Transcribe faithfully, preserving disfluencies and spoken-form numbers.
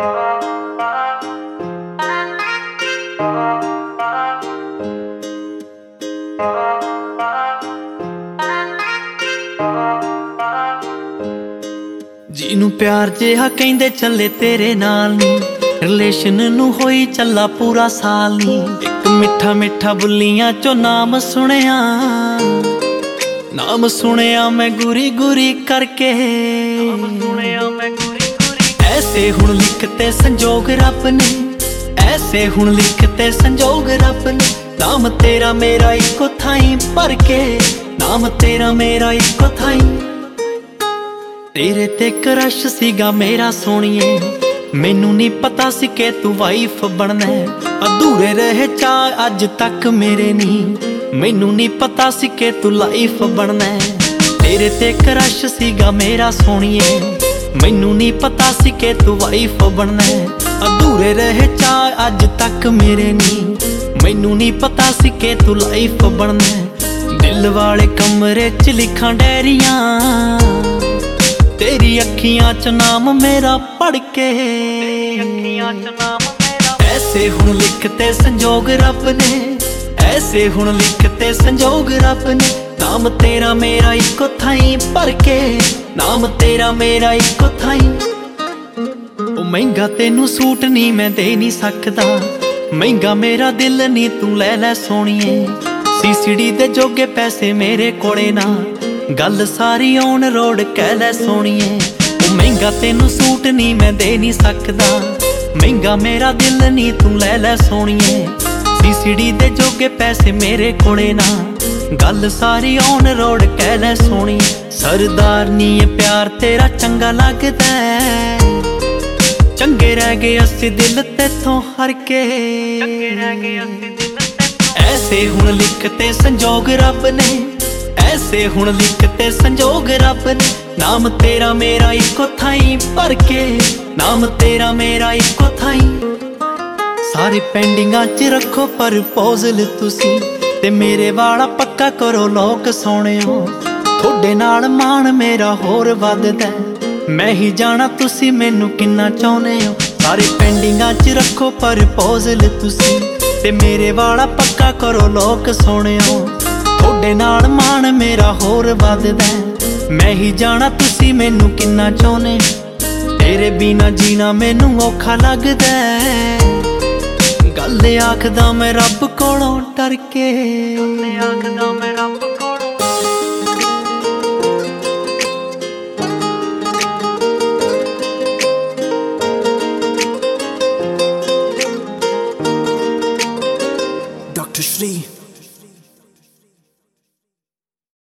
ਜਿਹਨੂੰ ਪਿਆਰ ਜਿਹਾ ਕਹਿੰਦੇ ਚੱਲੇ ਤੇਰੇ ਨਾਲ ਨੀ, ਰਿਲੇਸ਼ਨ ਨੂੰ ਹੋਈ ਚੱਲਾ ਪੂਰਾ ਸਾਲ ਨੀ। ਇੱਕ ਮਿੱਠਾ ਮਿੱਠਾ ਬੁੱਲੀਆਂ ਚੋਂ ਨਾਮ ਸੁਣਿਆ, ਨਾਮ ਸੁਣਿਆ ਮੈਂ ਗੁਰੀ ਗੁਰੀ ਕਰਕੇ। ਐਸੇ ਹੁਣ ਲਿਖਤੇ ਸੰਜੋਗ ਰੱਬ ਨੇ, ਐਸੇ ਹੁਣ ਲਿਖਤੇ ਸੰਜੋਗ ਰੱਬ ਨੇ। ਨਾਮ ਤੇਰਾ ਮੇਰਾ ਇੱਕੋ ਥਾਈਂ ਭਰ ਕੇ, ਨਾਮ ਤੇਰਾ ਮੇਰਾ ਇੱਕੋ ਥਾਈਂ। ਤੇਰੇ ਤੇ ਕਰਸ਼ ਸੀਗਾ ਮੇਰਾ ਸੋਹਣੀਏ, ਮੈਨੂੰ ਨੀ ਪਤਾ ਸੀ ਕਿ ਤੂੰ ਵਾਈਫ ਬਣਨਾ। ਅਧੂਰੇ ਰਹੇ ਚਾਅ ਅੱਜ ਤੱਕ ਮੇਰੇ ਨੀ, ਮੈਨੂੰ ਨੀ ਪਤਾ ਸੀ ਕਿ ਤੂੰ ਲਾਈਫ ਬਣਨਾ। ਤੇਰੇ ਤੇ ਕਰਸ਼ ਸੀਗਾ ਮੇਰਾ ਸੋਹਣੀਏ, ਮੈਨੂੰ ਨੀ ਪਤਾ ਸੀ ਕਿ ਤੂੰ ਵਾਈਫ ਬਣਨਾ। ਅਧੂਰੇ ਰਹੇ ਚਾਅ ਅੱਜ ਤੱਕ ਮੇਰੇ ਨੀ, ਮੈਨੂੰ ਨੀ ਪਤਾ ਸੀ ਕਿ ਤੂੰ ਲਾਈਫ ਬਣਨਾ। ਦਿਲ ਵਾਲੇ ਕਮਰੇ 'ਚ ਲਿਖਾਂ ਡੈਰੀਆਂ, ਤੇਰੀ ਅੱਖੀਆਂ 'ਚ ਨਾਮ ਮੇਰਾ ਪੜ ਕੇ। ਐਸੇ ਹੁਣ ਲਿਖਤੇ ਸੰਜੋਗ ਰੱਬ ਨੇ, ਐਸੇ ਹੁਣ ਲਿਖਤੇ ਸੰਜੋਗ ਰੱਬ ਨੇ। ਨਾਮ ਤੇਰਾ ਮੇਰਾ ਇੱਕੋ ਥਾਈਂ ਭਰ ਕੇ, ਨਾਮ ਤੇਰਾ ਮੇਰਾ ਇੱਕੋ ਥਾਈਂ। ਉਹ ਮਹਿੰਗਾ ਤੈਨੂੰ ਸੂਟ ਨੀ ਮੈਂ ਦੇ ਨੀ ਸਕਦਾ, ਮਹਿੰਗਾ ਮੇਰਾ ਦਿਲ ਨੀ ਤੂੰ ਲੈ ਲੈ ਸੋਹਣੀਏ। ਸੀਸੀਡੀ ਦੇ ਜੋਗੇ ਪੈਸੇ ਮੇਰੇ ਕੋਲੇ ਨਾ, ਗੱਲ ਸਾਰੀ ਔਨ ਰੋਡ ਕਹਿ ਲੈ ਸੋਹਣੀਏ। ਉਹ ਮਹਿੰਗਾ ਤੈਨੂੰ ਸੂਟ ਨੀ ਮੈਂ ਦੇ ਨੀ ਸਕਦਾ, ਮਹਿੰਗਾ ਮੇਰਾ ਦਿਲ ਨੀ ਤੂੰ ਲੈ ਲੈ ਸੋਹਣੀਏ। ਸੀਸੀਡੀ ਦੇ ਜੋਗੇ ਪੈਸੇ ਮੇਰੇ ਕੋਲੇ ਨਾ, ਗੱਲ ਸਾਰੀ ਔਨ ਰੋਡ ਕਹਿ ਲੈ ਸੋਹਣੀਏ। ਸਰਦਾਰ ਨੀ ਇਹ ਪਿਆਰ ਤੇਰਾ ਚੰਗਾ ਲੱਗਦਾ, ਚੰਗੇ ਰਹਿ ਗਏ ਅਸੀਂ ਦਿਲ ਤੇਥੋਂ ਹਰ ਕੇ। ਐਸੇ ਹੁਣ ਲਿਖਤੇ ਸੰਜੋਗ ਰੱਬ ਨੇ, ਐਸੇ ਹੁਣ ਲਿਖਤੇ ਸੰਜੋਗ ਰੱਬ ਨੇ। ਨਾਮ ਤੇਰਾ ਮੇਰਾ ਇੱਕੋ ਥਾਈਂ ਭਰ ਕੇ, ਨਾਮ ਤੇਰਾ ਮੇਰਾ ਇੱਕੋ ਥਾਈਂ। ਸਾਰੇ ਪੈਂਡਿੰਗਾਂ 'ਚ ਰੱਖੋ ਪ੍ਰਪੋਜ਼ਲ ਤੁਸੀਂ, ਤੇ ਮੇਰੇ ਵਾਲਾ ਪੱਕਾ ਕਰੋ ਲੋਕ ਸੋਹਣਿਓ। ਤੁਹਾਡੇ ਨਾਲ ਮਾਣ ਮੇਰਾ ਹੋਰ ਵੱਧਦਾ, ਮੈਂ ਹੀ ਜਾਣਾ ਤੁਸੀਂ ਮੈਨੂੰ ਕਿੰਨਾ ਚਾਹੁੰਦੇ ਹੋ। ਸਾਰੇ ਪੈਂਡਿੰਗਾਂ 'ਚ ਰੱਖੋ ਪ੍ਰਪੋਜ਼ਲ ਤੁਸੀਂ, ਤੇ ਮੇਰੇ ਵਾਲਾ ਪੱਕਾ ਕਰੋ ਲੋਕ ਸੋਹਣਿਓ। ਤੁਹਾਡੇ ਨਾਲ ਮਾਣ ਮੇਰਾ ਹੋਰ ਵੱਧਦਾ, ਮੈਂ ਹੀ ਜਾਣਾ ਤੁਸੀਂ ਮੈਨੂੰ ਕਿੰਨਾ ਚਾਹੁੰਦੇ। ਤੇਰੇ ਬਿਨਾ ਜੀਣਾ ਮੈਨੂੰ ਔਖਾ ਲੱਗਦਾ, ਗੱਲ ਆਖਦਾ ਮੈਂ ਰੱਬ ਕੋਲੋਂ ਡਰ ਕੇ। ਆਖਦਾ ਮੈਂ ਰੱਬ ਕੋਲੋਂ। ਡਾਕਟਰ ਸ਼੍ਰੀ